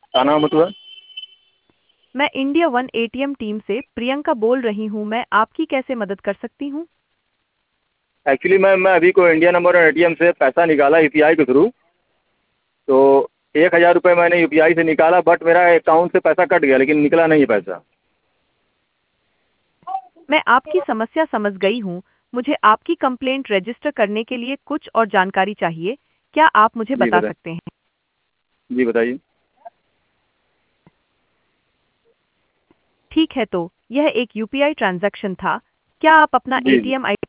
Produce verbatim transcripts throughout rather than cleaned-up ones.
क्या नाम है तुम्हारा? मैं इंडिया वन एटीएम टीम से प्रियंका बोल रही हूँ। मैं आपकी कैसे मदद कर सकती हूँ? एक्चुअली मैं मैं अभी को इंडिया नंबर और एटीएम से पैसा निकाला यूपीआई के थ्रू। तो एक हज़ार रुपये मैंने यूपीआई से निकाला, बट मेरा अकाउंट से पैसा कट गया, लेकिन निकला नहीं है पैसा। मैं आपकी समस्या समझ गई हूँ। मुझे आपकी कंप्लेंट रजिस्टर करने के लिए कुछ और जानकारी चाहिए। क्या आप मुझे जी बता बताइए। सकते हैं? जी बताइए। ठीक है, तो यह एक यूपीआई ट्रांजैक्शन था। क्या आप अपना जी जी। एटीएम आई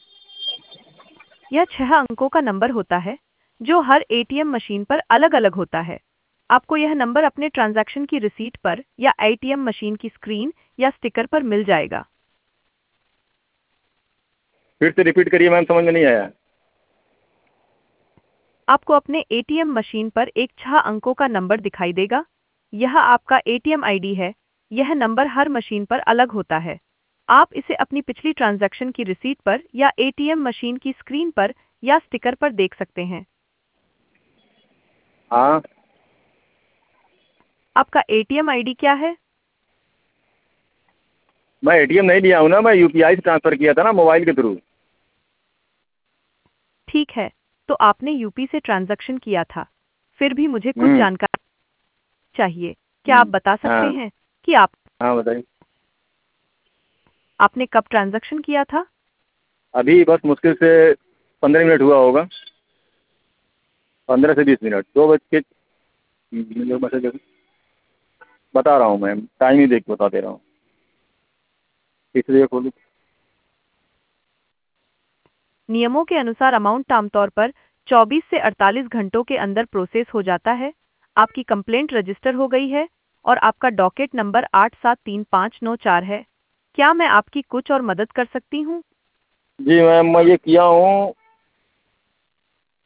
यह छह अंकों का नंबर होता है जो हर एटीएम मशीन पर अलग-अलग होता है। आपको यह नंबर अपने ट्रांजैक्शन की रिसीट पर या एटीएम मशीन की स्क्रीन या स्टिकर पर मिल जाएगा। फिर से रिपीट करिए मैम, समझ में नहीं आया। आपको अपने एटीएम मशीन पर एक छह अंकों का नंबर दिखाई देगा। यह आपका एटीएम आईडी है। यह नंबर हर मशीन पर अलग होता है। आप इसे अपनी पिछली ट्रांजैक्शन की रिसीट पर या एटीएम मशीन की स्क्रीन पर या स्टिकर पर देख सकते हैं। हाँ। आपका एटीएम आईडी क्या है? मैं एटीएम नहीं लिया हूँ ना, मैं यूपीआई से ट्रांसफ़र किया था ना मोबाइल के थ्रू। ठीक है, तो आपने यूपी से ट्रांजैक्शन किया था। फिर भी मुझे कुछ हम्म। जानकारी चाहिए। क्या आप हम्म, बता सकते हाँ। हैं कि आप हाँ बताइए। आपने कब ट्रांजैक्शन किया था? अभी बस मुश्किल से पंद्रह मिनट हुआ होगा। पंद्रह से बीस मिनट, दो बज के हम्म, मैसेज देखो। बता रहा हूँ मैम, टाइम ही देख के बता दे रहा हूँ। इसलिए खोलू। नियमों के अनुसार अमाउंट आमतौर पर चौबीस से अड़तालीस घंटों के अंदर प्रोसेस हो जाता है। आपकी कंप्लेंट रजिस्टर हो गई है और आपका डॉकेट नंबर आठ सात तीन पाँच नौ चार है। क्या मैं आपकी कुछ और मदद कर सकती हूँ? जी मैम, मैं ये किया हूँ।